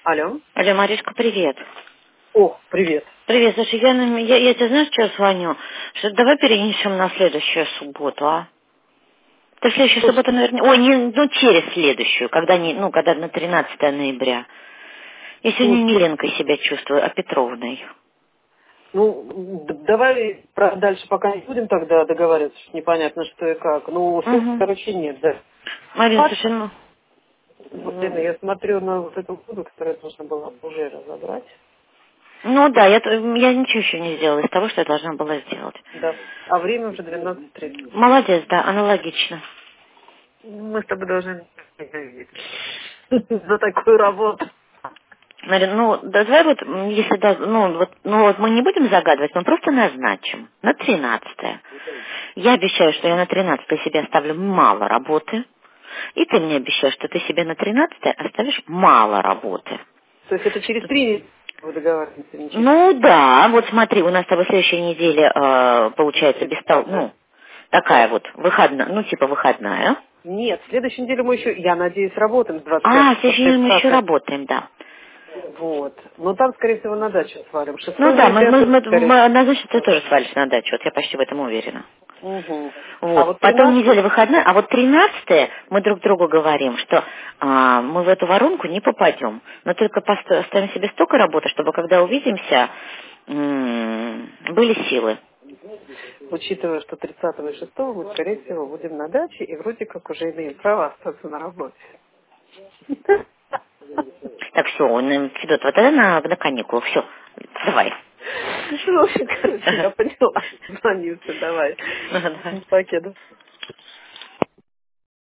Алло. Алло, Маришка, привет. О, привет. Привет, слушай, я тебе знаешь, что звоню? Что давай перенесем на следующую субботу, а? Ты в следующую субботу, наверное... Ой, через следующую, когда на 13 ноября. Я сегодня не Слушай, Ленкой себя чувствую, а Петровной. давай дальше пока не будем тогда договариваться, что непонятно что и как. Ссылки, Угу. короче, нет, да. Марин, слушай, Лена, я смотрю на вот эту воду, которую нужно было уже разобрать. да, я ничего еще не сделала из того, что я должна была сделать. Да. А время уже 12:30. Молодец, да, аналогично. Мы с тобой должны за такую работу. Марин, давай если мы не будем загадывать, мы просто назначим на 13-е. Я обещаю, что я на 13-е себе оставлю мало работы, и ты мне обещаешь, что ты себе на 13-е оставишь мало работы. То есть это через 3 недели вы договариваемся, ничего. Да, вот смотри, у нас с тобой следующая неделя получается такая вот выходная, выходная. Нет, в следующей неделе мы еще, я надеюсь, работаем с 25 В по следующей неделе мы еще 30. работаем, да. Вот. Но там, скорее всего, на дачу свалим. 6 Да, ноября тоже, скорее. однозначно ты тоже свалишь на дачу, вот я почти в этом уверена. Угу. А Вот. вот Потом 13. неделя выходная, а вот 13-е мы друг другу говорим, что мы в эту воронку не попадем, но только оставим себе столько работы, чтобы когда увидимся, были силы. Учитывая, что 30 и 6 мы, скорее всего, будем на даче и вроде как уже имеем право остаться на работе. Так, все, Федот, вот тогда на каникулы, все, давай. В общем, короче, я поняла. Звонился, давай. Давай. Покеда.